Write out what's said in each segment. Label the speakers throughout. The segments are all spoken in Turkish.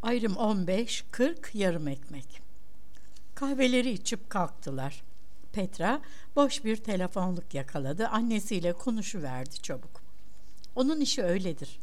Speaker 1: Ayrım 15, 40 yarım ekmek. Kahveleri içip kalktılar. Petra boş bir telefonluk yakaladı. Annesiyle konuşuverdi çabuk. Onun işi öyledir.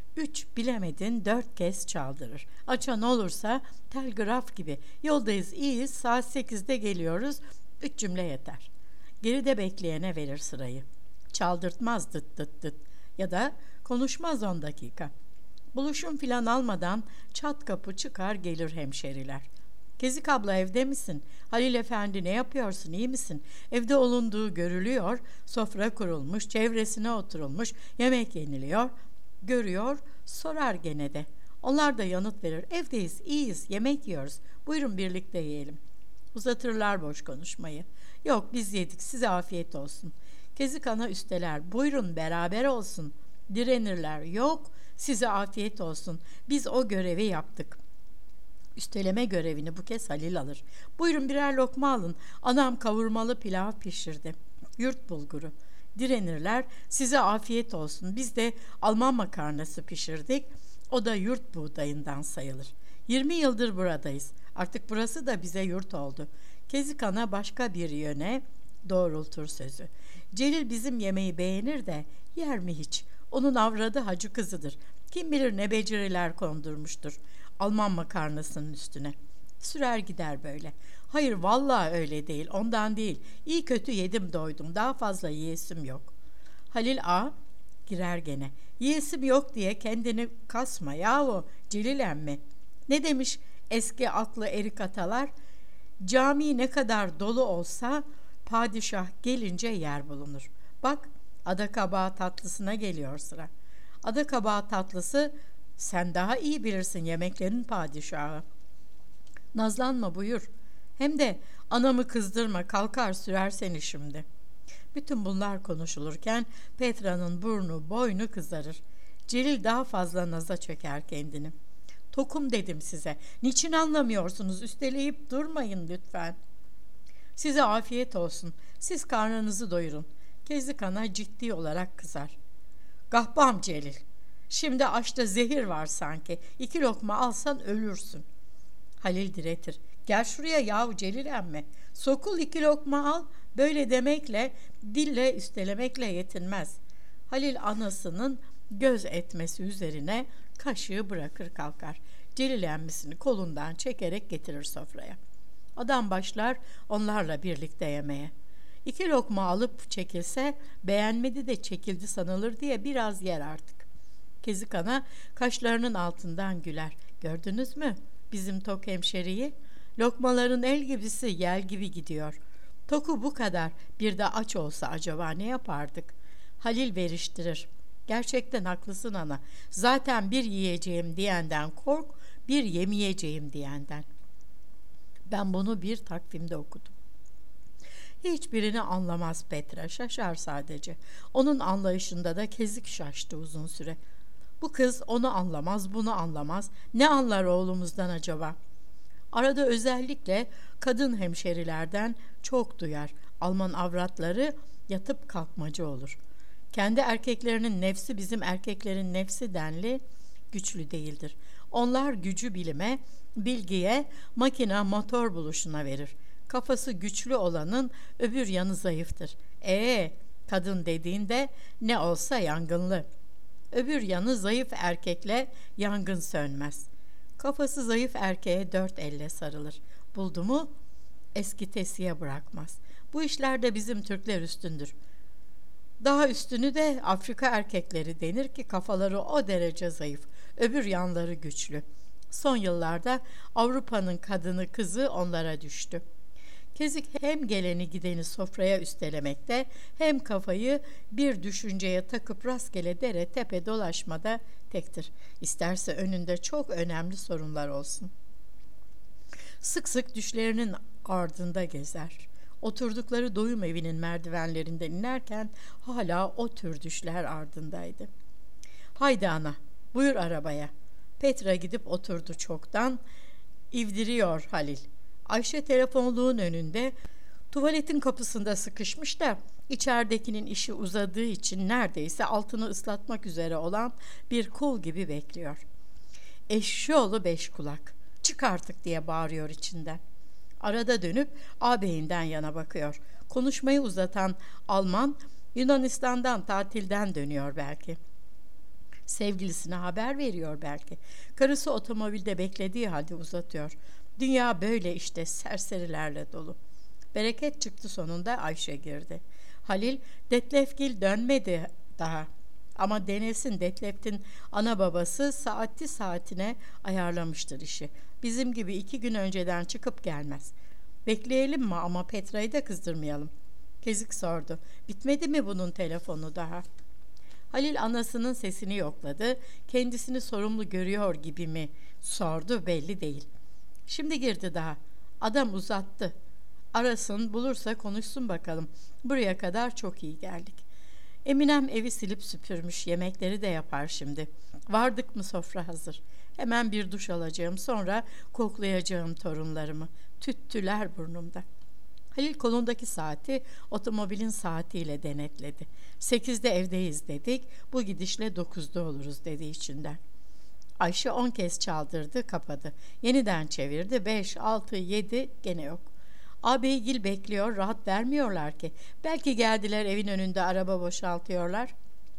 Speaker 1: 3 bilemedin 4 kez çaldırır. Açan olursa telgraf gibi. Yoldayız, iyiyiz, saat 8'de geliyoruz. 3 cümle yeter. Geride bekleyene verir sırayı. Çaldırtmaz dıt dıt dıt. Ya da konuşmaz 10 dakika. Buluşum filan almadan çat kapı çıkar gelir hemşeriler. Kezik abla evde misin? Halil Efendi ne yapıyorsun, iyi misin? Evde olunduğu görülüyor, sofra kurulmuş, çevresine oturulmuş, yemek yeniliyor. Görüyor, sorar gene de. Onlar da yanıt verir. Evdeyiz, iyiyiz, yemek yiyoruz. Buyurun birlikte yiyelim. Uzatırlar boş konuşmayı. Yok biz yedik, size afiyet olsun. Kezik ana üsteler. Buyurun beraber olsun. Direnirler. Yok, size afiyet olsun. Biz o görevi yaptık. Üsteleme görevini bu kez Halil alır. Buyurun birer lokma alın. Anam kavurmalı pilav pişirdi. Yurt bulguru. Direnirler. Size afiyet olsun. Biz de Alman makarnası pişirdik. O da yurt buğdayından sayılır. 20 yıldır buradayız. Artık burası da bize yurt oldu. Kezik ana başka bir yöne doğrultur sözü. Celil bizim yemeği beğenir de yer mi hiç? Onun avradı hacı kızıdır. Kim bilir ne beceriler kondurmuştur Alman makarnasının üstüne. Sürer gider böyle. Hayır vallahi öyle değil, ondan değil. İyi kötü yedim doydum, daha fazla yiyesim yok. Halil ağa girer gene. Yiyesim yok diye kendini kasma yahu Celil emmi. Ne demiş eski aklı erik atalar? Cami ne kadar dolu olsa padişah gelince yer bulunur. Bak ada kabağı tatlısına geliyor sıra. Ada kabağı tatlısı sen daha iyi bilirsin yemeklerin padişahı. Nazlanma buyur. Hem de anamı kızdırma kalkar sürer seni şimdi. Bütün bunlar konuşulurken Petra'nın burnu boynu kızarır. Celil daha fazla naza çöker kendini. Tokum dedim size. Niçin anlamıyorsunuz? Üsteleyip durmayın lütfen. Size afiyet olsun. Siz karnınızı doyurun. Kezik ana ciddi olarak kızar. Gahbam Celil. Şimdi aşta zehir var sanki. 2 lokma alsan ölürsün. Halil diretir. Gel şuraya yahu Celil emmi. Sokul 2 lokma al. Böyle demekle, dille üstelemekle yetinmez. Halil anasının göz etmesi üzerine kaşığı bırakır kalkar. Celil emmisini kolundan çekerek getirir sofraya. Adam başlar onlarla birlikte yemeye. 2 lokma alıp çekilse beğenmedi de çekildi sanılır diye biraz yer artık. Kezik ana kaşlarının altından güler. Gördünüz mü bizim tok hemşeriyi? Lokmaların el gibisi yel gibi gidiyor. Toku bu kadar bir de aç olsa acaba ne yapardık? Halil veriştirir. Gerçekten haklısın ana. Zaten bir yiyeceğim diyenden kork, bir yemeyeceğim diyenden. Ben bunu bir takvimde okudum. Hiçbirini anlamaz Petra, şaşar sadece. Onun anlayışında da Kezik şaştı uzun süre. Bu kız onu anlamaz, bunu anlamaz. Ne anlar oğlumuzdan acaba? Arada özellikle kadın hemşerilerden çok duyar. Alman avratları yatıp kalkmacı olur. Kendi erkeklerinin nefsi bizim erkeklerin nefsi denli güçlü değildir. Onlar gücü bilime, bilgiye, makine, motor buluşuna verir. Kafası güçlü olanın öbür yanı zayıftır. Kadın dediğinde ne olsa yangınlı. Öbür yanı zayıf erkekle yangın sönmez. Kafası zayıf erkeğe 4 elle sarılır. Buldu mu eski tesiye bırakmaz. Bu işlerde bizim Türkler üstündür. Daha üstünü de Afrika erkekleri denir ki kafaları o derece zayıf. Öbür yanları güçlü. Son yıllarda Avrupa'nın kadını kızı onlara düştü. Kezik hem geleni gideni sofraya üstelemekte hem kafayı bir düşünceye takıp rastgele dere tepe dolaşmada tektir. İsterse önünde çok önemli sorunlar olsun. Sık sık düşlerinin ardında gezer. Oturdukları doyum evinin merdivenlerinden inerken hala o tür düşler ardındaydı. Haydi ana, buyur arabaya. Petra gidip oturdu çoktan. İvdiriyor Halil. Ayşe telefonluğun önünde, tuvaletin kapısında sıkışmış da içeridekinin işi uzadığı için neredeyse altını ıslatmak üzere olan bir kul gibi bekliyor. Eşşoğlu beş kulak. Çık artık diye bağırıyor içinden. Arada dönüp ağabeyinden yana bakıyor. Konuşmayı uzatan Alman Yunanistan'dan tatilden dönüyor belki. Sevgilisine haber veriyor belki. Karısı otomobilde beklediği halde uzatıyor. Dünya böyle işte serserilerle dolu. Bereket çıktı sonunda Ayşe girdi. Halil, Detlefgil dönmedi daha. Ama denesin, Detlef'in ana babası saati saatine ayarlamıştır işi. Bizim gibi 2 gün önceden çıkıp gelmez. Bekleyelim mi ama Petra'yı da kızdırmayalım. Kezik sordu. Bitmedi mi bunun telefonu daha? Halil anasının sesini yokladı. Kendisini sorumlu görüyor gibi mi sordu belli değil. Şimdi girdi daha. Adam uzattı. Arasın, bulursa konuşsun bakalım. Buraya kadar çok iyi geldik. Eminem evi silip süpürmüş, yemekleri de yapar şimdi. Vardık mı sofra hazır. Hemen bir duş alacağım, sonra koklayacağım torunlarımı. Tüttüler burnumda. Halil kolundaki saati otomobilin saatiyle denetledi. 8'de evdeyiz dedik, bu gidişle 9'da oluruz dedi içinden. Ayşe 10 kez çaldırdı, kapadı. Yeniden çevirdi, 5, 6, 7 gene yok. Ağabeygil bekliyor, rahat vermiyorlar ki. Belki geldiler, evin önünde araba boşaltıyorlar.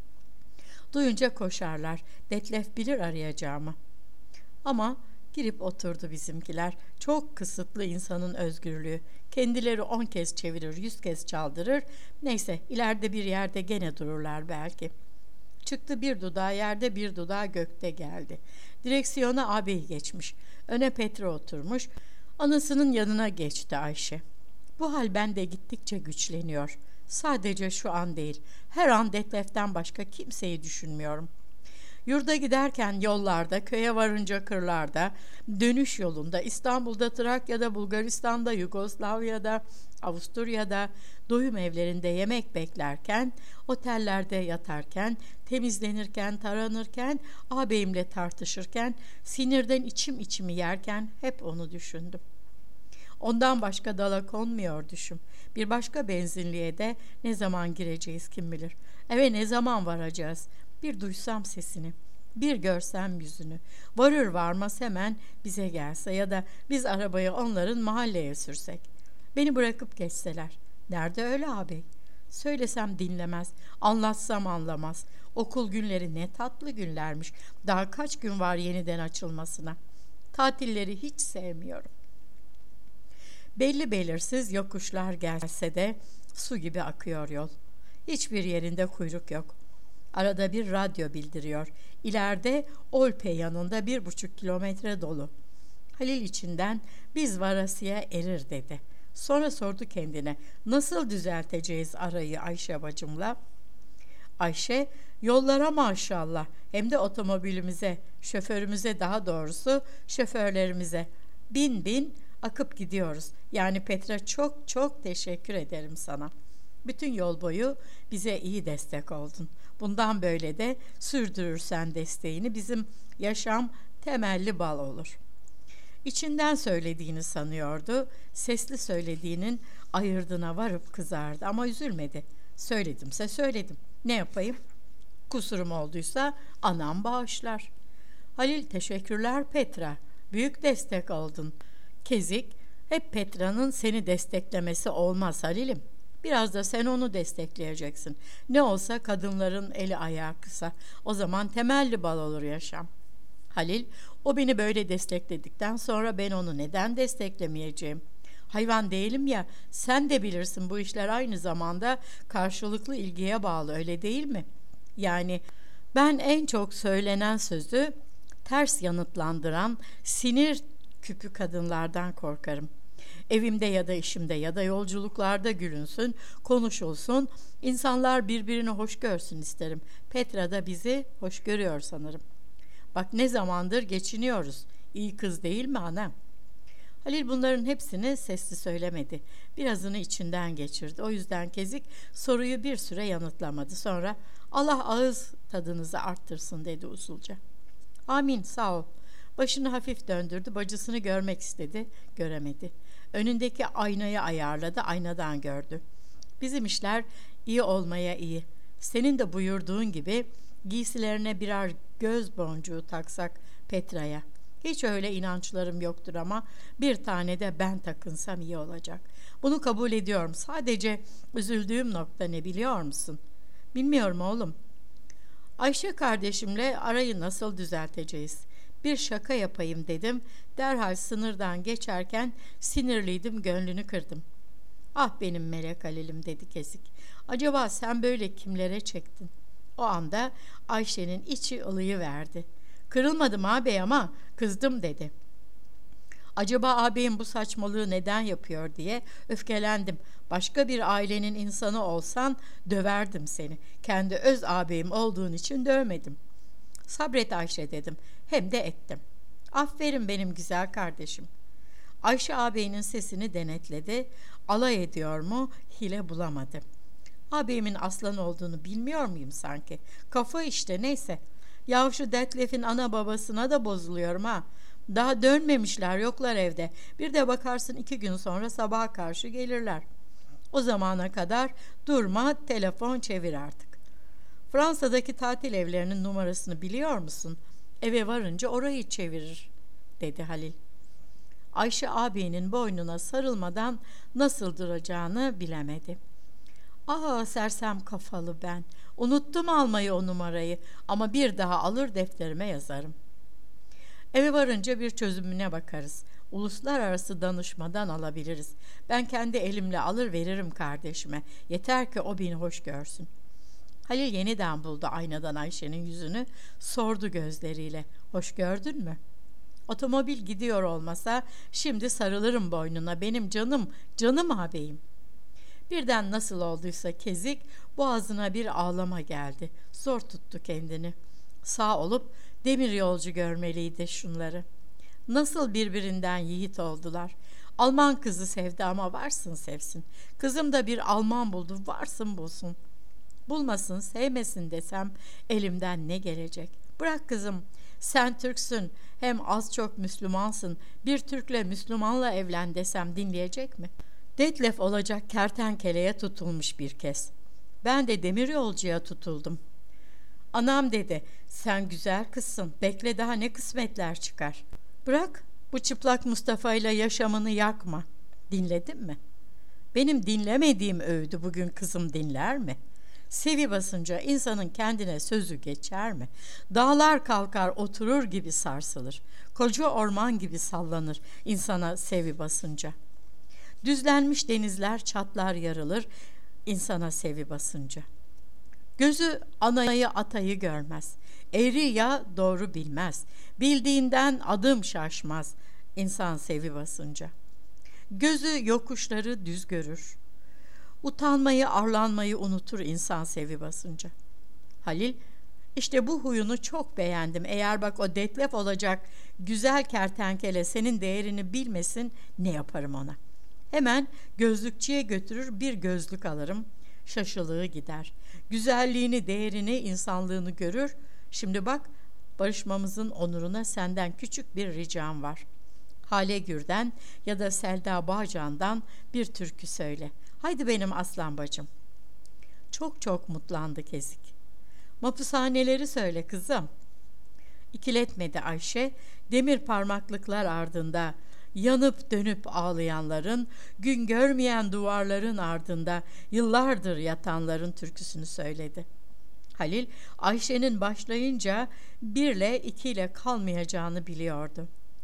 Speaker 1: Duyunca koşarlar. Detlef bilir arayacağımı. Ama girip oturdu bizimkiler. Çok kısıtlı insanın özgürlüğü. Kendileri 10 kez çevirir, 100 kez çaldırır. Neyse, ileride bir yerde gene dururlar belki. Çıktı, bir dudağı yerde, bir dudağı gökte geldi. Direksiyona ağabey geçmiş. Öne Petra oturmuş. Anasının yanına geçti Ayşe. Bu hal bende gittikçe güçleniyor. Sadece şu an değil. Her an Detlef'ten başka kimseyi düşünmüyorum. Yurda giderken yollarda, köye varınca kırlarda, dönüş yolunda, İstanbul'da, Trakya'da, Bulgaristan'da, Yugoslavya'da, Avusturya'da, doyum evlerinde yemek beklerken, otellerde yatarken, temizlenirken, taranırken, ağabeyimle tartışırken, sinirden içim içimi yerken hep onu düşündüm. Ondan başka dala konmuyor düşüm. Bir başka benzinliğe de ne zaman gireceğiz kim bilir. Eve ne zaman varacağız? Bir duysam sesini, bir görsem yüzünü. Varır varmaz hemen bize gelse ya da biz arabayı onların mahalleye sürsek. Beni bırakıp geçseler. Nerede öyle ağabey? Söylesem dinlemez, anlatsam anlamaz. Okul günleri ne tatlı günlermiş. Daha kaç gün var yeniden açılmasına. Tatilleri hiç sevmiyorum. Belli belirsiz yokuşlar gelse de su gibi akıyor yol. Hiçbir yerinde kuyruk yok. Arada bir radyo bildiriyor. İleride Olpe yanında 1,5 kilometre dolu. Halil içinden biz varasıya erir dedi. Sonra sordu kendine, nasıl düzelteceğiz arayı Ayşe bacımla? Ayşe, yollara maşallah, hem de otomobilimize, şoförümüze, daha doğrusu şoförlerimize. Bin bin akıp gidiyoruz. Yani Petra, çok çok teşekkür ederim sana. Bütün yol boyu bize iyi destek oldun. Bundan böyle de sürdürürsen desteğini bizim yaşam temelli bal olur. İçinden söylediğini sanıyordu. Sesli söylediğinin ayırdına varıp kızardı ama üzülmedi. Söyledimse söyledim. Ne yapayım? Kusurum olduysa anam bağışlar. Halil, teşekkürler Petra. Büyük destek oldun. Kezik, hep Petra'nın seni desteklemesi olmaz Halil'im. Biraz da sen onu destekleyeceksin. Ne olsa kadınların eli ayağı kısa. O zaman temelli bal olur yaşam. Halil, o beni böyle destekledikten sonra ben onu neden desteklemeyeceğim? Hayvan değilim ya, sen de bilirsin bu işler aynı zamanda karşılıklı ilgiye bağlı, öyle değil mi? Yani ben en çok söylenen sözü ters yanıtlandıran sinir küpü kadınlardan korkarım. Evimde ya da işimde ya da yolculuklarda gülünsün, konuşulsun, insanlar birbirini hoş görsün isterim. Petra da bizi hoş görüyor sanırım. Bak ne zamandır geçiniyoruz. İyi kız değil mi anam? Halil bunların hepsini sesli söylemedi. Birazını içinden geçirdi. O yüzden Kezik soruyu bir süre yanıtlamadı. Sonra Allah ağız tadınızı arttırsın dedi usulca. Amin, sağ ol. Başını hafif döndürdü. Bacısını görmek istedi. Göremedi. Önündeki aynayı ayarladı. Aynadan gördü. Bizim işler iyi olmaya iyi. Senin de buyurduğun gibi giysilerine birer göz boncuğu taksak Petra'ya. Hiç öyle inançlarım yoktur ama bir tane de ben takınsam iyi olacak. Bunu kabul ediyorum. Sadece üzüldüğüm nokta ne biliyor musun? Bilmiyorum oğlum. Ayşe kardeşimle arayı nasıl düzelteceğiz? Bir şaka yapayım dedim. Derhal sınırdan geçerken sinirliydim, gönlünü kırdım. Ah benim melek Halil'im dedi kesik. Acaba sen böyle kimlere çektin? O anda Ayşe'nin içi ılıyıverdi. Kırılmadım ağabey ama kızdım dedi. Acaba ağabeyim bu saçmalığı neden yapıyor diye öfkelendim. Başka bir ailenin insanı olsan döverdim seni. Kendi öz ağabeyim olduğun için dövmedim. Sabret Ayşe dedim. Hem de ettim. Aferin benim güzel kardeşim. Ayşe ağabeyinin sesini denetledi. Alay ediyor mu? Hile bulamadı. Ağabeyimin aslan olduğunu bilmiyor muyum sanki? Kafa işte neyse. Yahu şu Detlef'in ana babasına da bozuluyorum ha. Daha dönmemişler, yoklar evde. Bir de bakarsın 2 gün sonra sabaha karşı gelirler. O zamana kadar durma, telefon çevir artık. Fransa'daki tatil evlerinin numarasını biliyor musun? Eve varınca orayı çevirir, dedi Halil. Ayşe ağabeyinin boynuna sarılmadan nasıl duracağını bilemedi. Aa sersem kafalı ben. Unuttum almayı o numarayı ama bir daha alır defterime yazarım. Eve varınca bir çözümüne bakarız. Uluslararası danışmadan alabiliriz. Ben kendi elimle alır veririm kardeşime. Yeter ki o beni hoş görsün. Halil yeniden buldu aynadan Ayşe'nin yüzünü. Sordu gözleriyle. Hoş gördün mü? Otomobil gidiyor olmasa şimdi sarılırım boynuna. Benim canım, canım ağabeyim. Birden nasıl olduysa kezik boğazına bir ağlama geldi. Zor tuttu kendini. Sağ olup demir yolcu görmeliydi şunları. Nasıl birbirinden yiğit oldular. Alman kızı sevdi ama varsın sevsin. Kızım da bir Alman buldu, varsın bulsun. Bulmasın, sevmesin desem elimden ne gelecek? Bırak kızım, sen Türksün, hem az çok Müslümansın. Bir Türk'le Müslümanla evlen desem dinleyecek mi? Detlef olacak kertenkeleye tutulmuş bir kez. Ben de demiryolcuya tutuldum. Anam dedi, sen güzel kızsın, bekle daha ne kısmetler çıkar. Bırak, bu çıplak Mustafa ile yaşamını yakma. Dinledin mi? Benim dinlemediğim öğüdü bugün kızım dinler mi? Sevi basınca insanın kendine sözü geçer mi? Dağlar kalkar oturur gibi sarsılır. Koca orman gibi sallanır insana sevi basınca. Düzlenmiş denizler çatlar yarılır insana sevi basınca. Gözü anayı atayı görmez. Eğri ya doğru bilmez. Bildiğinden adım şaşmaz insan sevi basınca. Gözü yokuşları düz görür. Utanmayı, arlanmayı unutur insan sevi basınca. Halil, işte bu huyunu çok beğendim. Eğer bak o Detlef olacak güzel kertenkele senin değerini bilmesin, ne yaparım ona? Hemen gözlükçüye götürür bir gözlük alırım. Şaşılığı gider. Güzelliğini, değerini, insanlığını görür. Şimdi bak, barışmamızın onuruna senden küçük bir ricam var. Hale Gür'den ya da Selda Bağcan'dan bir türkü söyle. Haydi benim aslan bacım. Çok çok mutlandı Kezik. Mapushaneleri söyle kızım. İkiletmedi Ayşe, demir parmaklıklar ardında, yanıp dönüp ağlayanların, gün görmeyen duvarların ardında yıllardır yatanların türküsünü söyledi. Halil, Ayşe'nin başlayınca 1 ile 2 ile kalmayacağını biliyordu.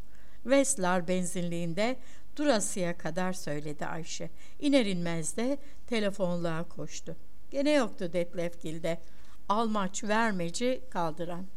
Speaker 1: Veslar benzinliğinde durasıya kadar söyledi Ayşe. İner inmez de telefonluğa koştu. Gene yoktu Detlefgil'de. Almaç vermeci kaldıran.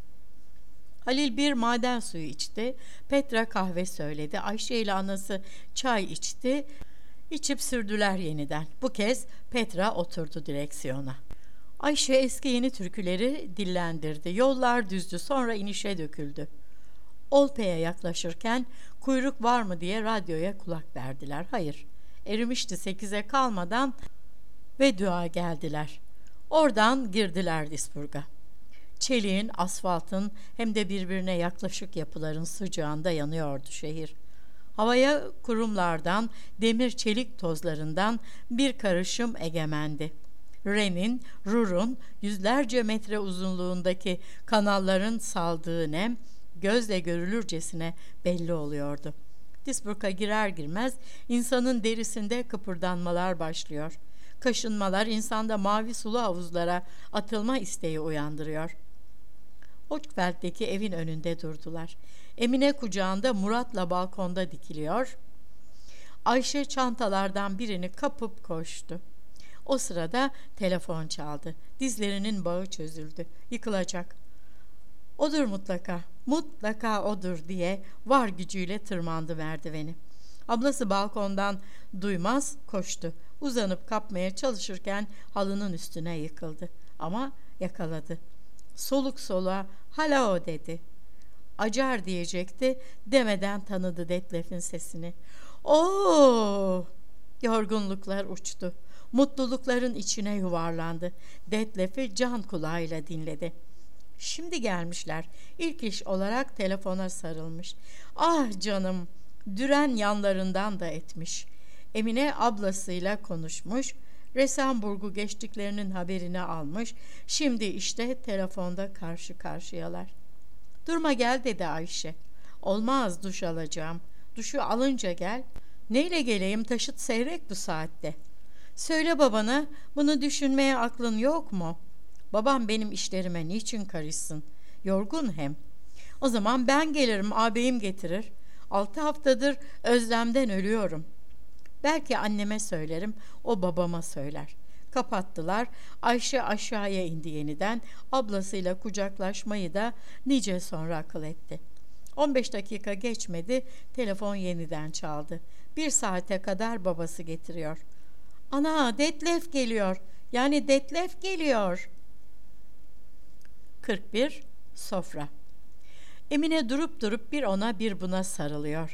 Speaker 1: Halil bir maden suyu içti. Petra kahve söyledi. Ayşe ile anası çay içti. İçip sürdüler yeniden. Bu kez Petra oturdu direksiyona. Ayşe eski yeni türküleri dillendirdi. Yollar düzdü, sonra inişe döküldü. Olpe'ye yaklaşırken kuyruk var mı diye radyoya kulak verdiler. Hayır, erimişti 8'e kalmadan ve dua geldiler. Oradan girdiler Disburg'a. Çeliğin, asfaltın hem de birbirine yaklaşık yapıların sıcağında yanıyordu şehir. Havaya kurumlardan, demir çelik tozlarından bir karışım egemendi. Ren'in, Rur'un yüzlerce metre uzunluğundaki kanalların saldığı nem, gözle görülürcesine belli oluyordu. Duisburg'a girer girmez insanın derisinde kıpırdanmalar başlıyor. Kaşınmalar insanda mavi sulu havuzlara atılma isteği uyandırıyor. Oakfeld'deki evin önünde durdular. Emine kucağında, Murat'la balkonda dikiliyor. Ayşe çantalardan birini kapıp koştu. O sırada telefon çaldı. Dizlerinin bağı çözüldü. Yıkılacak. Odur mutlaka, mutlaka odur diye var gücüyle tırmandı merdiveni. Ablası balkondan duymaz koştu. Uzanıp kapmaya çalışırken halının üstüne yıkıldı. Ama yakaladı. Soluk soluğa hala o dedi. Acar diyecekti, demeden tanıdı Detlef'in sesini. Oo! Yorgunluklar uçtu. Mutlulukların içine yuvarlandı. Detlef'i can kulağıyla dinledi. Şimdi gelmişler. İlk iş olarak telefona sarılmış. Ah canım, düren yanlarından da etmiş. Emine ablasıyla konuşmuş. Resenburg'u geçtiklerinin haberini almış. Şimdi işte telefonda karşı karşıyalar. Durma gel dedi Ayşe. Olmaz, duş alacağım. Duşu alınca gel. Neyle geleyim, taşıt seyrek bu saatte. Söyle babana, bunu düşünmeye aklın yok mu? Babam benim işlerime niçin karışsın? Yorgun hem. O zaman ben gelirim, ağabeyim getirir. 6 haftadır özlemden ölüyorum. Belki anneme söylerim, o babama söyler. Kapattılar. Ayşe aşağıya indi yeniden. Ablasıyla kucaklaşmayı da nice sonra akıl etti. 15 dakika geçmedi, telefon yeniden çaldı. 1 saate kadar babası getiriyor. Ana, Detlef geliyor. Yani Detlef geliyor. 41. Sofra. Emine durup durup bir ona bir buna sarılıyor.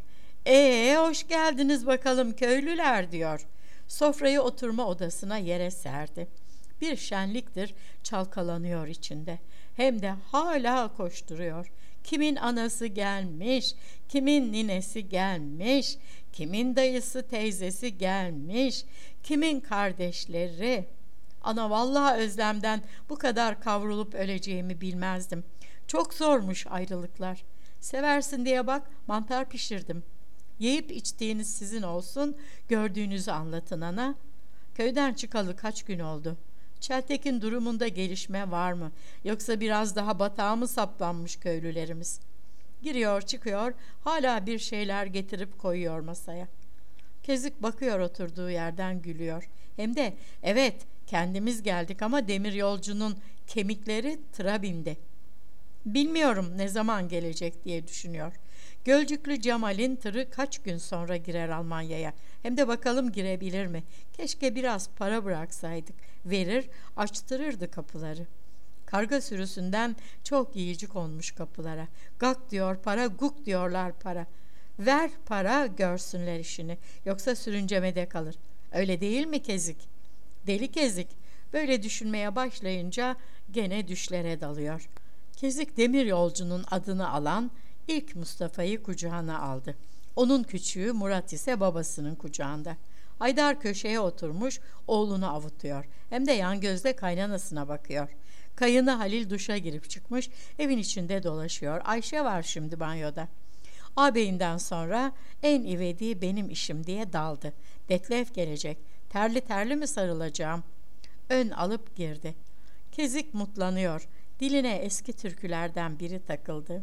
Speaker 1: Hoş geldiniz bakalım köylüler diyor. Sofrayı oturma odasına yere serdi. Bir şenliktir çalkalanıyor içinde. Hem de hala koşturuyor. Kimin anası gelmiş, kimin ninesi gelmiş, kimin dayısı teyzesi gelmiş, kimin kardeşleri. Ana vallahi özlemden bu kadar kavrulup öleceğimi bilmezdim. Çok zormuş ayrılıklar. Seversin diye bak mantar pişirdim. Yiyip içtiğiniz sizin olsun, gördüğünüzü anlatın ana. Köyden çıkalı kaç gün oldu? Çeltek'in durumunda gelişme var mı? Yoksa biraz daha batağa mı saplanmış köylülerimiz? Giriyor çıkıyor, hala bir şeyler getirip koyuyor masaya. Kezik bakıyor oturduğu yerden gülüyor. Hem de evet kendimiz geldik ama demir yolcunun kemikleri tıra bindi. Bilmiyorum ne zaman gelecek diye düşünüyor. Gölcüklü Cemal'in tırı kaç gün sonra girer Almanya'ya. Hem de bakalım girebilir mi? Keşke biraz para bıraksaydık. Verir, açtırırdı kapıları. Karga sürüsünden çok yiyici konmuş kapılara. Gak diyor para, guk diyorlar para. Ver para görsünler işini. Yoksa sürüncemede kalır. Öyle değil mi Kezik? Deli Kezik. Böyle düşünmeye başlayınca gene düşlere dalıyor. Kezik demir yolcunun adını alan ilk Mustafa'yı kucağına aldı. Onun küçüğü Murat ise babasının kucağında. Haydar köşeye oturmuş oğlunu avutuyor. Hem de yan gözle kaynanasına bakıyor. Kayını Halil duşa girip çıkmış, evin içinde dolaşıyor. Ayşe var şimdi banyoda. Ağabeyinden sonra en ivedi benim işim diye daldı. Detlef gelecek. Terli terli mi sarılacağım? Ön alıp girdi. Kezik mutlanıyor. Diline eski türkülerden biri takıldı.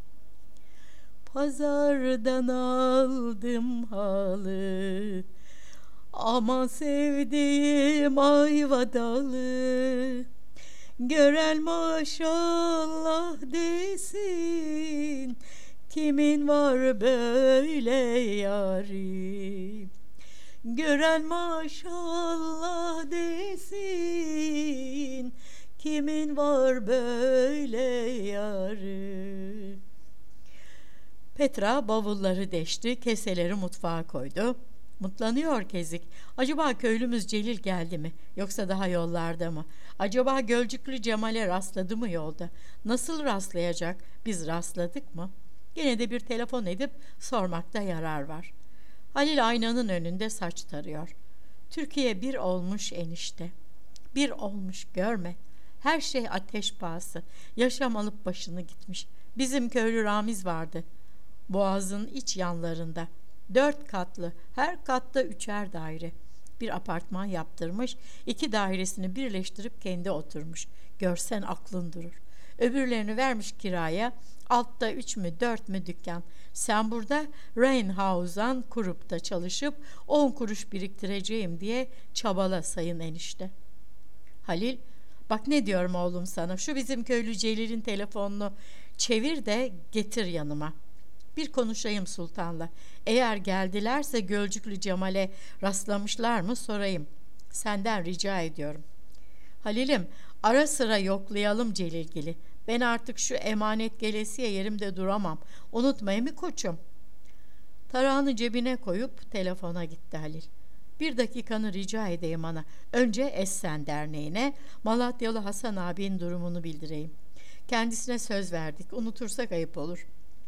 Speaker 1: Pazardan aldım halı, ama sevdiğim ayva dalı. Gören maşallah desin, kimin var böyle yarim. Gören maşallah desin, kimin var böyle yarı. Petra bavulları deşti, keseleri mutfağa koydu. Mutlanıyor Kezik. Acaba köylümüz Celil geldi mi? Yoksa daha yollarda mı? Acaba Gölcüklü Cemal'e rastladı mı yolda? Nasıl rastlayacak? Biz rastladık mı? Yine de bir telefon edip sormakta yarar var. Halil aynanın önünde saç tarıyor. Türkiye bir olmuş enişte. Bir olmuş görme. Her şey ateş pahası. Yaşam alıp başını gitmiş. Bizim köylü Ramiz vardı. Boğazın iç yanlarında. 4 katlı, her katta 3'er daire. Bir apartman yaptırmış, 2 dairesini birleştirip kendi oturmuş. Görsen aklın durur. Öbürlerini vermiş kiraya, altta 3 mü 4 mü dükkan. Sen burada Reinhausen kurup da çalışıp 10 kuruş biriktireceğim diye çabala sayın enişte. Halil, bak ne diyorum oğlum sana, şu bizim köylü Celil'in telefonunu çevir de getir yanıma. Bir konuşayım sultanla. Eğer geldilerse Gölcüklü Cemal'e rastlamışlar mı sorayım. Senden rica ediyorum. Halil'im, ara sıra yoklayalım Celilgil'i. Ben artık şu emanet gelesiye yerimde duramam. Unutmayın mı koçum? Tarağını cebine koyup telefona gitti Halil. Bir dakikanı rica edeyim ana. Önce Essen Derneği'ne Malatyalı Hasan abinin durumunu bildireyim. Kendisine söz verdik. Unutursak ayıp olur.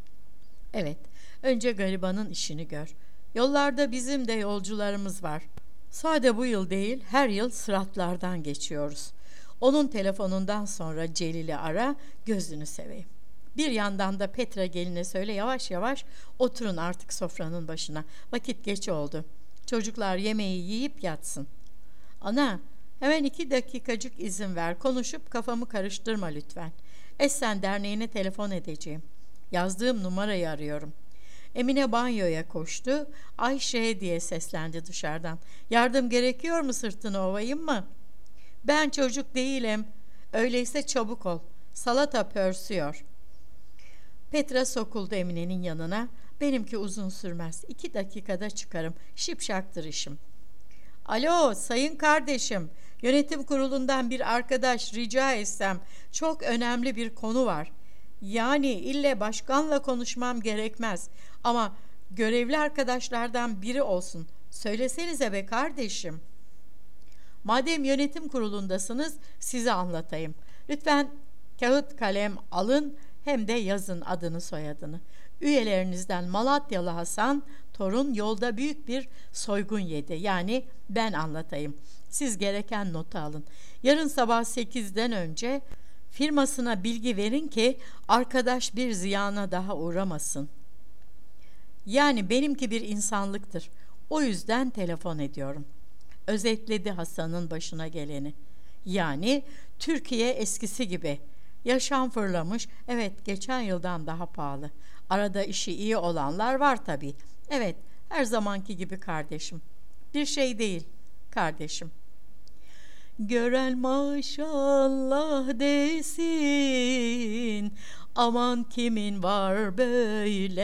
Speaker 1: Evet, önce garibanın işini gör. Yollarda bizim de yolcularımız var. Sade bu yıl değil, her yıl sıratlardan geçiyoruz. Onun telefonundan sonra Celil'i ara, gözünü seveyim. Bir yandan da Petra geline söyle, yavaş yavaş oturun artık sofranın başına. Vakit geç oldu. Çocuklar yemeği yiyip yatsın. Ana, hemen 2 dakikacık izin ver. Konuşup kafamı karıştırma lütfen. Essen Derneği'ne telefon edeceğim. Yazdığım numarayı arıyorum. Emine banyoya koştu. Ayşe diye seslendi dışarıdan. Yardım gerekiyor mu, sırtını ovayım mı? Ben çocuk değilim. Öyleyse çabuk ol. Salata pörsüyor. Petra sokuldu Emine'nin yanına. Benimki uzun sürmez. 2 dakikada çıkarım. Şipşaktır işim. Alo sayın kardeşim. Yönetim kurulundan bir arkadaş rica etsem. Çok önemli bir konu var. Yani ille başkanla konuşmam gerekmez. Ama görevli arkadaşlardan biri olsun. Söylesenize be kardeşim. Madem yönetim kurulundasınız size anlatayım. Lütfen kağıt kalem alın hem de yazın adını soyadını. Üyelerinizden Malatyalı Hasan torun yolda büyük bir soygun yedi. Yani ben anlatayım. Siz gereken notu alın. Yarın sabah 8'den önce firmasına bilgi verin ki arkadaş bir ziyana daha uğramasın. Yani benimki bir insanlıktır. O yüzden telefon ediyorum. Özetledi Hasan'ın başına geleni. Yani Türkiye eskisi gibi. Yaşam fırlamış. Evet, geçen yıldan daha pahalı. Arada işi iyi olanlar var tabii. Evet, her zamanki gibi kardeşim. Bir şey değil kardeşim. Gören maşallah desin, aman kimin var böyle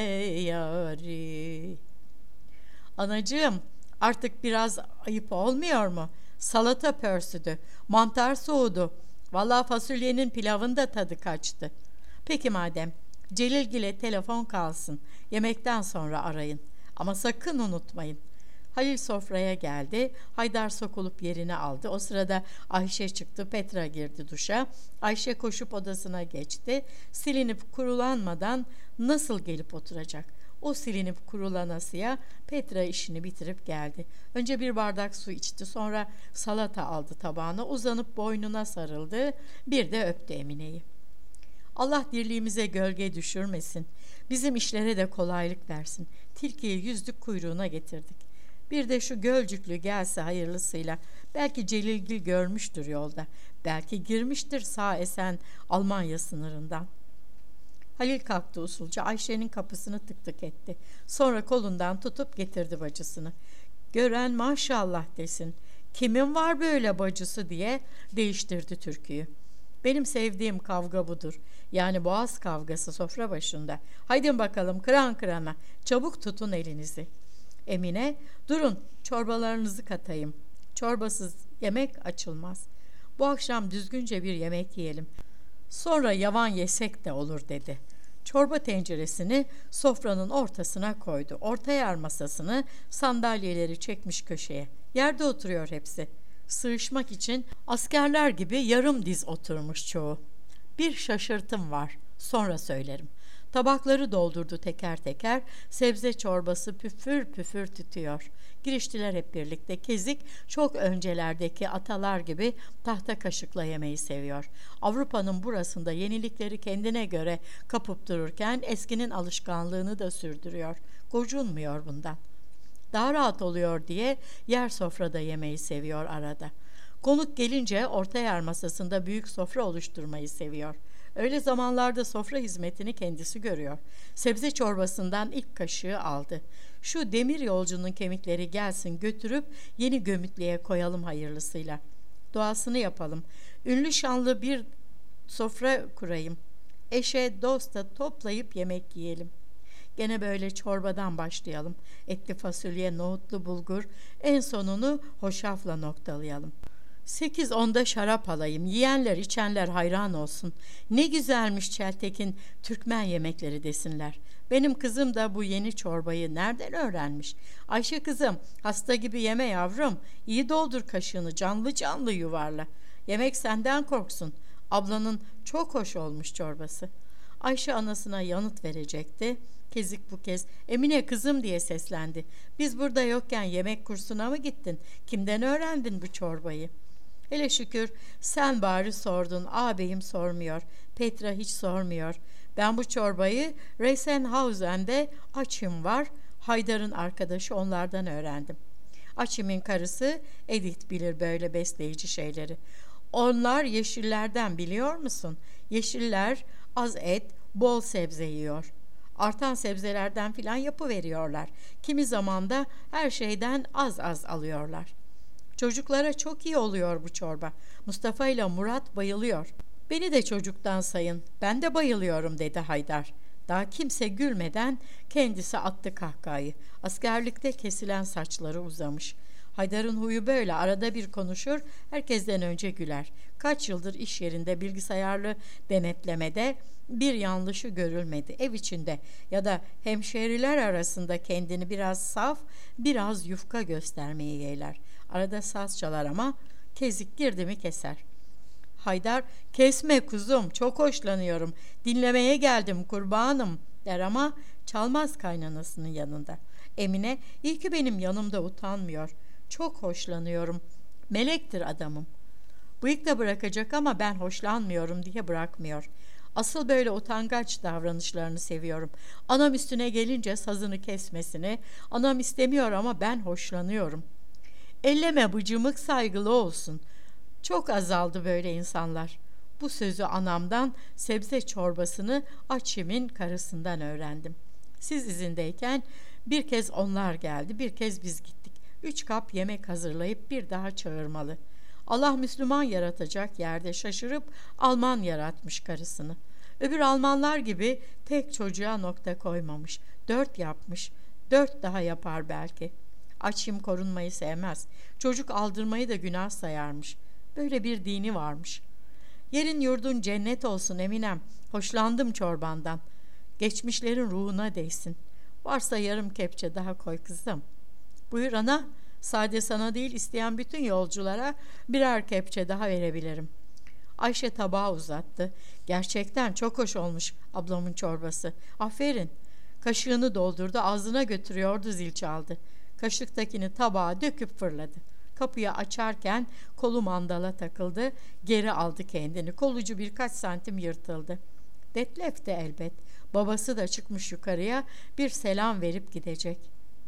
Speaker 1: yari. Anacığım, artık biraz ayıp olmuyor mu? Salata pörsüdü, mantar soğudu. Vallahi fasulyenin pilavın da tadı kaçtı. Peki madem, Celilgil'e telefon kalsın. Yemekten sonra arayın. Ama sakın unutmayın. Halil sofraya geldi. Haydar sokulup yerini aldı. O sırada Ayşe çıktı. Petra girdi duşa. Ayşe koşup odasına geçti. Silinip kurulanmadan nasıl gelip oturacak? O silinip kurulanasıya Petra işini bitirip geldi. Önce bir bardak su içti. Sonra salata aldı tabağına. Uzanıp boynuna sarıldı. Bir de öptü Emine'yi. Allah dirliğimize gölge düşürmesin. Bizim işlere de kolaylık versin. Tilkiyi yüzdük kuyruğuna getirdik. Bir de şu Gölcüklü gelse hayırlısıyla. Belki Celilgil görmüştür yolda. Belki girmiştir sağ esen Almanya sınırından. Halil kalktı usulca. Ayşe'nin kapısını tık tık etti. Sonra kolundan tutup getirdi bacısını. Gören maşallah desin. Kimin var böyle bacısı diye değiştirdi türküyü. Benim sevdiğim kavga budur. Yani boğaz kavgası sofra başında. Haydi bakalım kıran kırana. Çabuk tutun elinizi. Emine, durun çorbalarınızı katayım. Çorbasız yemek açılmaz. Bu akşam düzgünce bir yemek yiyelim. Sonra yavan yesek de olur dedi. Çorba tenceresini sofranın ortasına koydu. Orta yer masasını sandalyeleri çekmiş köşeye. Yerde oturuyor hepsi. Sığışmak için askerler gibi yarım diz oturmuş çoğu. Bir şaşırtım var. Sonra söylerim. Tabakları doldurdu teker teker, sebze çorbası püfür püfür tütüyor. Giriştiler hep birlikte. Kezik çok öncelerdeki atalar gibi tahta kaşıkla yemeyi seviyor. Avrupa'nın burasında yenilikleri kendine göre kapıp dururken eskinin alışkanlığını da sürdürüyor. Gocunmuyor bundan. Daha rahat oluyor diye yer sofrada yemeyi seviyor arada. Konuk gelince orta yer masasında büyük sofra oluşturmayı seviyor. Öyle zamanlarda sofra hizmetini kendisi görüyor. Sebze çorbasından ilk kaşığı aldı. Şu demir yolcunun kemikleri gelsin, götürüp yeni gömütlüğe koyalım hayırlısıyla. Duasını yapalım. Ünlü şanlı bir sofra kurayım. Eşe dosta toplayıp yemek yiyelim. Gene böyle çorbadan başlayalım. Etli fasulye, nohutlu bulgur, en sonunu hoşafla noktalayalım. 8-10'da şarap alayım. Yiyenler içenler hayran olsun. Ne güzelmiş Çeltek'in Türkmen yemekleri desinler. Benim kızım da bu yeni çorbayı nereden öğrenmiş? Ayşe kızım, hasta gibi yeme yavrum. İyi doldur kaşığını, canlı canlı yuvarla. Yemek senden korksun. Ablanın çok hoş olmuş çorbası. Ayşe anasına yanıt verecekti. Kezik bu kez Emine kızım diye seslendi. Biz burada yokken yemek kursuna mı gittin? Kimden öğrendin bu çorbayı? Hele şükür sen bari sordun. Ağabeyim sormuyor. Petra hiç sormuyor. Ben bu çorbayı Reisenhausen'de Açım var. Haydar'ın arkadaşı, onlardan öğrendim. Açim'in karısı Edith bilir böyle besleyici şeyleri. Onlar yeşillerden, biliyor musun? Yeşiller az et, bol sebze yiyor. Artan sebzelerden filan yapıveriyorlar. Kimi zaman da her şeyden az az alıyorlar. Çocuklara çok iyi oluyor bu çorba. Mustafa ile Murat bayılıyor. Beni de çocuktan sayın. Ben de bayılıyorum dedi Haydar. Daha kimse gülmeden kendisi attı kahkahayı. Askerlikte kesilen saçları uzamış. Haydar'ın huyu böyle, arada bir konuşur, herkesten önce güler. Kaç yıldır iş yerinde bilgisayarlı denetlemede bir yanlışı görülmedi. Ev içinde ya da hemşeriler arasında kendini biraz saf, biraz yufka göstermeyi yeğler. Arada saz çalar ama Kezik girdi mi keser. Haydar, kesme kuzum, çok hoşlanıyorum, dinlemeye geldim kurbanım der ama çalmaz kaynanasının yanında. Emine, iyi ki benim yanımda utanmıyor. Çok hoşlanıyorum. Melektir adamım. Bıyık da bırakacak ama ben hoşlanmıyorum diye bırakmıyor. Asıl böyle utangaç davranışlarını seviyorum. Anam üstüne gelince sazını kesmesini, anam istemiyor ama ben hoşlanıyorum. Elleme bıcımık, saygılı olsun. Çok azaldı böyle insanlar. Bu sözü anamdan, sebze çorbasını Açim'in karısından öğrendim. Siz izindeyken bir kez onlar geldi, bir kez biz gittik. 3 kap yemek hazırlayıp bir daha çağırmalı. Allah Müslüman yaratacak yerde şaşırıp Alman yaratmış karısını. Öbür Almanlar gibi tek çocuğa nokta koymamış. 4 yapmış. 4 daha yapar belki. Açım korunmayı sevmez. Çocuk aldırmayı da günah sayarmış. Böyle bir dini varmış. Yerin yurdun cennet olsun Eminem. Hoşlandım çorbandan. Geçmişlerin ruhuna değsin. Varsa yarım kepçe daha koy kızım. Buyur ana. Sade sana değil, isteyen bütün yolculara birer kepçe daha verebilirim. Ayşe tabağı uzattı. Gerçekten çok hoş olmuş ablamın çorbası. Aferin. Kaşığını doldurdu, ağzına götürüyordu, zil çaldı. Kaşıktakini tabağa döküp fırladı. Kapıyı açarken kolu mandala takıldı. Geri aldı kendini. Kolucu birkaç santim yırtıldı. Detlef de elbet. Babası da çıkmış yukarıya, bir selam verip gidecek.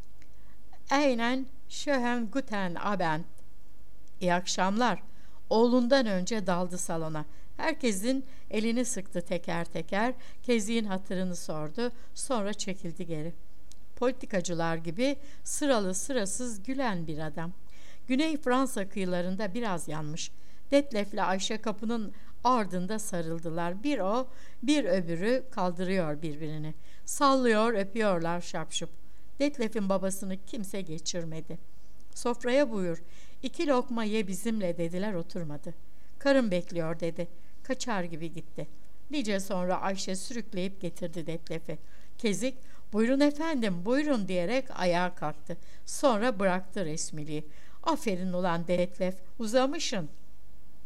Speaker 1: Aynen schönen guten Abend. İyi akşamlar. Oğlundan önce daldı salona. Herkesin elini sıktı teker teker. Kezik'in hatırını sordu. Sonra çekildi geri. Politikacılar gibi sıralı sırasız gülen bir adam. Güney Fransa kıyılarında biraz yanmış. Detlef'le Ayşe kapının ardında sarıldılar. Bir o, bir öbürü kaldırıyor birbirini. Sallıyor, öpüyorlar şapşup. Detlef'in babasını kimse geçirmedi. Sofraya buyur, 2 lokma ye bizimle dediler, oturmadı. Karım bekliyor dedi. Kaçar gibi gitti. Nice sonra Ayşe sürükleyip getirdi Detlef'i. Kezik, buyurun efendim, buyurun diyerek ayağa kalktı. Sonra bıraktı resmiliği. Aferin ulan Detlef, uzamışın.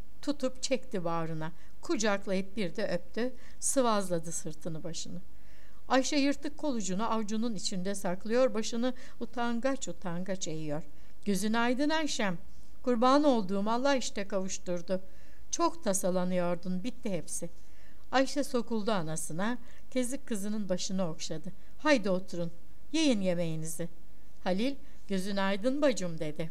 Speaker 1: Tutup çekti bağrına. Kucaklayıp bir de öptü. Sıvazladı sırtını başını. Ayşe yırtık kolucunu avucunun içinde saklıyor, başını utangaç utangaç eğiyor. Gözün aydın Ayşem. Kurban olduğum Allah işte kavuşturdu. Çok tasalanıyordun, bitti hepsi. Ayşe sokuldu anasına, kezik kızının başını okşadı. Haydi oturun, yiyin yemeğinizi. Halil, gözün aydın bacım dedi.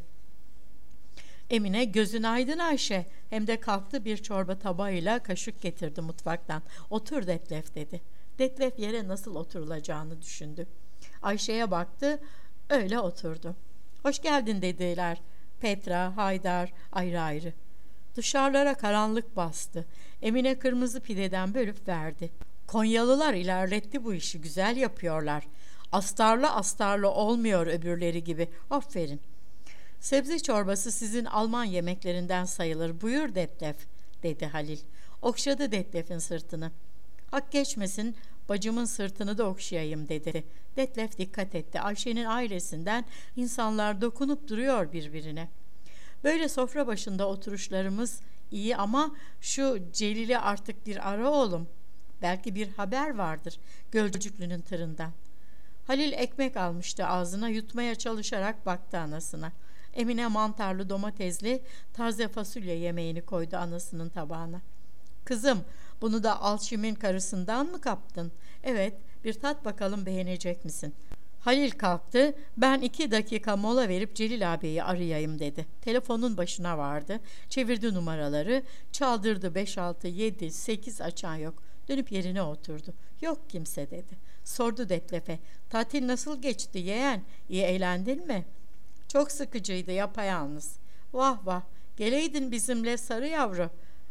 Speaker 1: Emine, gözün aydın Ayşe. Hem de kalktı, bir çorba tabağıyla kaşık getirdi mutfaktan. Otur Detlef dedi. Detlef yere nasıl oturulacağını düşündü. Ayşe'ye baktı, öyle oturdu. Hoş geldin dediler. Petra, Haydar ayrı ayrı. Dışarılara karanlık bastı. Emine kırmızı pideden bölüp verdi. Konyalılar ilerletti bu işi, güzel yapıyorlar. Astarlı astarlı olmuyor öbürleri gibi. Aferin. Sebze çorbası sizin Alman yemeklerinden sayılır. Buyur Detlef, dedi Halil. Okşadı Detlef'in sırtını. Hak geçmesin, bacımın sırtını da okşayayım dedi. Detlef dikkat etti. Ayşe'nin ailesinden insanlar dokunup duruyor birbirine. Böyle sofra başında oturuşlarımız iyi ama şu Celil'i artık bir ara oğlum. Belki bir haber vardır Gölcüklü'nün tırından. Halil ekmek almıştı ağzına, yutmaya çalışarak baktı anasına. Emine mantarlı domatesli taze fasulye yemeğini koydu anasının tabağına. Kızım, bunu da Alçim'in karısından mı kaptın? Evet, bir tat bakalım, beğenecek misin? Halil kalktı. Ben 2 dakika mola verip Celil ağabeyi arayayım dedi. Telefonun başına vardı. Çevirdi numaraları. Çaldırdı 5, 6, 7, 8 açan yok. Dönüp yerine oturdu. Yok kimse dedi. Sordu Detlef'e. Tatil nasıl geçti yeğen? İyi eğlendin mi? Çok sıkıcıydı, yapayalnız. Vah vah, geleydin bizimle sarı yavru.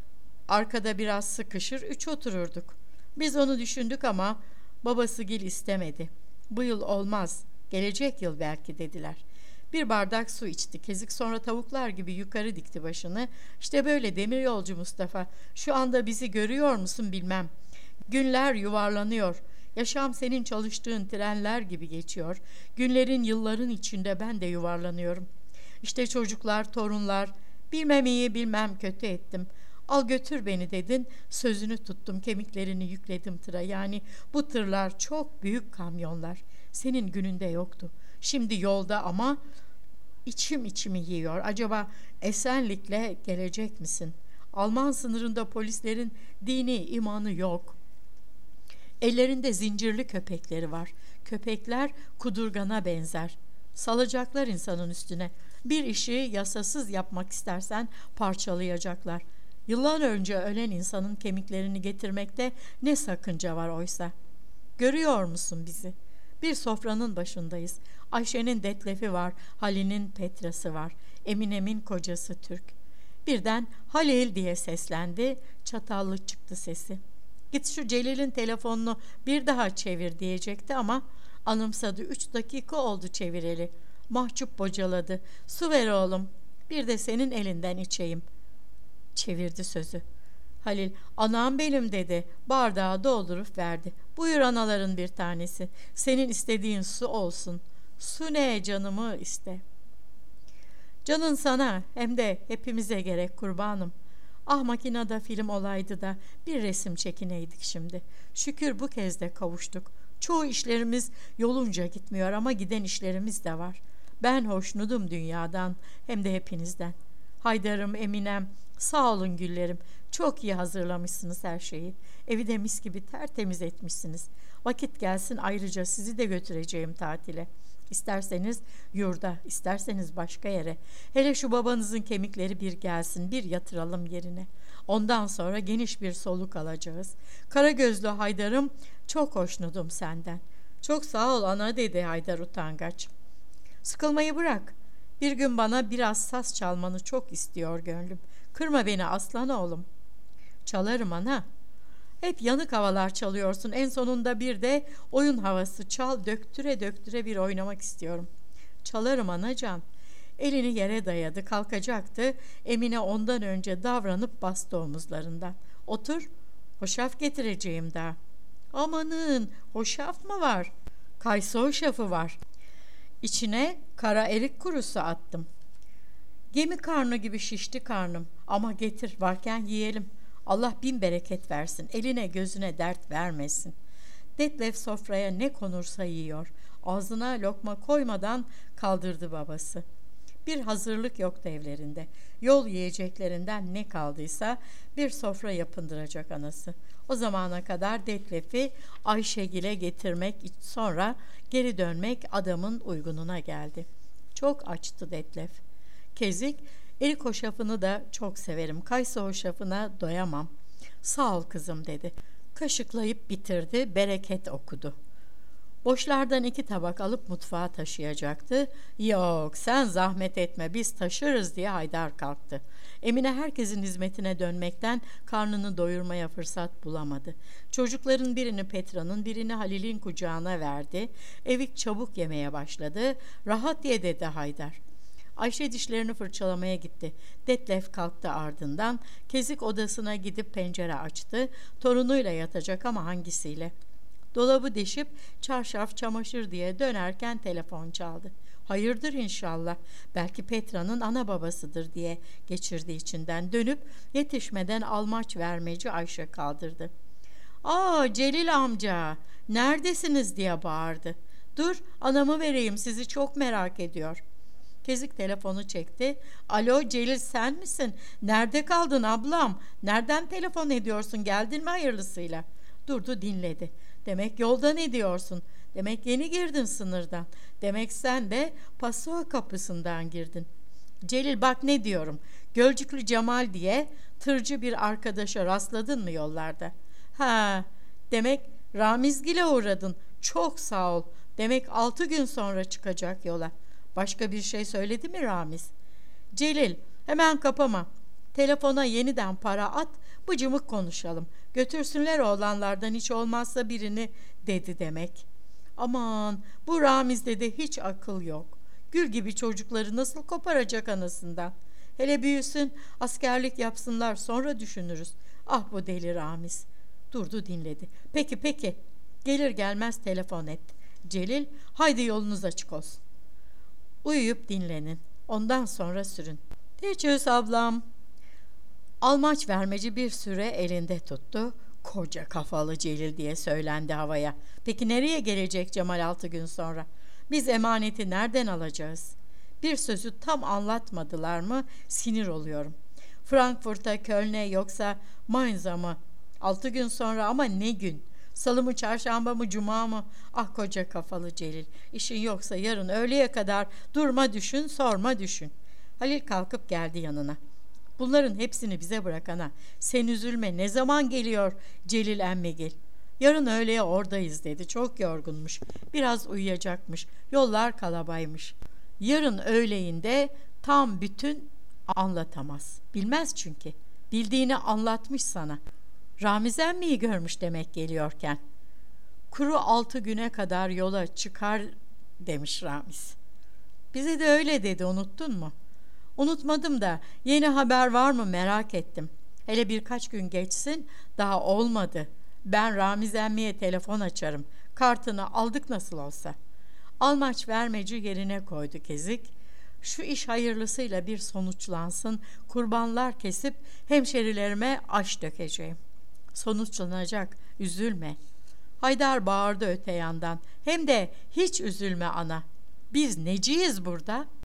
Speaker 1: Arkada biraz sıkışır 3 otururduk. Biz onu düşündük ama babası Gil istemedi. Bu yıl olmaz, gelecek yıl belki dediler. Bir bardak su içti. Kezik sonra tavuklar gibi yukarı dikti başını. İşte böyle demiryolcu Mustafa. Şu anda bizi görüyor musun bilmem. Günler yuvarlanıyor. Yaşam senin çalıştığın trenler gibi geçiyor. Günlerin, yılların içinde ben de yuvarlanıyorum. İşte çocuklar, torunlar. Bilmem iyi, bilmem kötü ettim. Al götür beni dedin. Sözünü tuttum, kemiklerini yükledim tıra. Yani bu tırlar çok büyük kamyonlar. Senin gününde yoktu. Şimdi yolda ama içim içimi yiyor. Acaba esenlikle gelecek misin? Alman sınırında polislerin dini, imanı yok. Ellerinde zincirli köpekleri var. Köpekler kudurgana benzer. Salacaklar insanın üstüne. Bir işi yasasız yapmak istersen parçalayacaklar. Yıllar önce ölen insanın kemiklerini getirmekte ne sakınca var oysa. Görüyor musun bizi? Bir sofranın başındayız. Ayşe'nin Detlef'i var, Halil'in Petra'sı var. Emine'min kocası Türk. Birden Halil diye seslendi, çatallı çıktı sesi. Git şu Celil'in telefonunu bir daha çevir diyecekti ama anımsadı. 3 dakika oldu çevireli. Mahcup bocaladı. Su ver oğlum, bir de senin elinden içeyim. Çevirdi sözü. Halil, anam benim dedi. Bardağı doldurup verdi. Buyur anaların bir tanesi. Senin istediğin su olsun. Su ne canımı iste. Canın sana hem de hepimize gerek kurbanım. Ah makinede film olaydı da bir resim çekineydik şimdi. Şükür bu kez de kavuştuk. Çoğu işlerimiz yolunca gitmiyor ama giden işlerimiz de var. Ben hoşnudum dünyadan hem de hepinizden. Haydar'ım, Eminem, sağ olun güllerim. Çok iyi hazırlamışsınız her şeyi. Evi de mis gibi tertemiz etmişsiniz. Vakit gelsin ayrıca sizi de götüreceğim tatile. İsterseniz yurda, isterseniz başka yere. Hele şu babanızın kemikleri bir gelsin, bir yatıralım yerine. Ondan sonra geniş bir soluk alacağız. Kara gözlü Haydar'ım, çok hoşnudum senden. Çok sağ ol ana dedi Haydar utangaç. Sıkılmayı bırak. Bir gün bana biraz saz çalmanı çok istiyor gönlüm. Kırma beni aslan oğlum. Çalarım ana. Hep yanık havalar çalıyorsun. En sonunda bir de oyun havası çal, döktüre döktüre bir oynamak istiyorum. Çalarım anacan. Elini yere dayadı, kalkacaktı. Emine ondan önce davranıp bastı omuzlarından. Otur, hoşaf getireceğim daha. Amanın, hoşaf mı var? Kayısı hoşafı var. İçine kara erik kurusu attım. Gemi karnı gibi şişti karnım. Ama getir, varken yiyelim. Allah bin bereket versin. Eline gözüne dert vermesin. Detlef sofraya ne konursa yiyor. Ağzına lokma koymadan kaldırdı babası. Bir hazırlık yoktu evlerinde. Yol yiyeceklerinden ne kaldıysa bir sofra yapındıracak anası. O zamana kadar Detlef'i Ayşegil'e getirmek, sonra geri dönmek adamın uygununa geldi. Çok açtı Detlef. Kezik, erik hoşafını da çok severim. Kayısı hoşafına doyamam. Sağ ol kızım dedi. Kaşıklayıp bitirdi, bereket okudu. Boşlardan 2 tabak alıp mutfağa taşıyacaktı. Yok sen zahmet etme biz taşırız diye Haydar kalktı. Emine herkesin hizmetine dönmekten karnını doyurmaya fırsat bulamadı. Çocukların birini Petra'nın birini Halil'in kucağına verdi. Evik çabuk yemeye başladı. Rahat ye dedi Haydar. Ayşe dişlerini fırçalamaya gitti. Detlef kalktı ardından. Kezik odasına gidip pencere açtı. Torunuyla yatacak ama hangisiyle? Dolabı deşip çarşaf, çamaşır diye dönerken telefon çaldı. Hayırdır inşallah. Belki Petra'nın ana babasıdır diye geçirdi içinden. Dönüp yetişmeden almaç vermeci Ayşe kaldırdı. "Aa Celil amca, neredesiniz?" diye bağırdı. "Dur, anamı vereyim, sizi çok merak ediyor." Kezik telefonu çekti. "Alo Celil sen misin? Nerede kaldın ablam? Nereden telefon ediyorsun? Geldin mi hayırlısıyla?" Durdu dinledi. "Demek yoldan ediyorsun. Demek yeni girdin sınırdan. Demek sen de Passoğa kapısından girdin." "Celil bak ne diyorum. Gölcüklü Cemal diye tırcı bir arkadaşa rastladın mı yollarda?" "Ha, demek Ramizgil'e uğradın. Çok sağ ol. Demek 6 gün sonra çıkacak yola. Başka bir şey söyledi mi Ramiz?" "Celil hemen kapama. Telefona yeniden para at, bıcımık konuşalım. Götürsünler oğlanlardan hiç olmazsa birini," dedi demek. Aman bu Ramiz'de de hiç akıl yok. Gül gibi çocukları nasıl koparacak anasından? Hele büyüsün, askerlik yapsınlar, sonra düşünürüz. Ah bu deli Ramiz. Durdu dinledi. Peki gelir gelmez telefon et. Celil haydi yolunuz açık olsun. Uyuyup dinlenin. Ondan sonra sürün. "Teçhüs ablam." Almaç vermeci bir süre elinde tuttu. "Koca kafalı Celil," diye söylendi havaya. "Peki nereye gelecek Cemal 6 gün sonra? Biz emaneti nereden alacağız?" Bir sözü tam anlatmadılar mı sinir oluyorum. Frankfurt'a, Köln'e yoksa Mainz'a mı? 6 gün sonra ama ne gün? Salı mı, çarşamba mı, cuma mı? Ah koca kafalı Celil. İşin yoksa yarın öğleye kadar durma düşün, sorma düşün. Halil kalkıp geldi yanına. "Bunların hepsini bize bırak ana. Sen üzülme, ne zaman geliyor Celil emmigil?" "Yarın öğleye oradayız," dedi. Çok yorgunmuş. Biraz uyuyacakmış. Yollar kalabaymış. Yarın öğleyinde tam bütün anlatamaz. Bilmez çünkü. Bildiğini anlatmış sana. Ramiz emmiyi görmüş demek geliyorken. "Kuru 6 güne kadar yola çıkar," demiş Ramiz. "Bize de öyle dedi, unuttun mu?" "Unutmadım da yeni haber var mı merak ettim. Hele birkaç gün geçsin, daha olmadı. Ben Ramiz emmiye telefon açarım. Kartını aldık nasıl olsa." Almaç vermeci yerine koydu Kezik. "Şu iş hayırlısıyla bir sonuçlansın. Kurbanlar kesip hemşerilerime aş dökeceğim." "Sonuçlanacak, üzülme." Haydar bağırdı öte yandan. "Hem de hiç üzülme ana. Biz neciyiz burada?"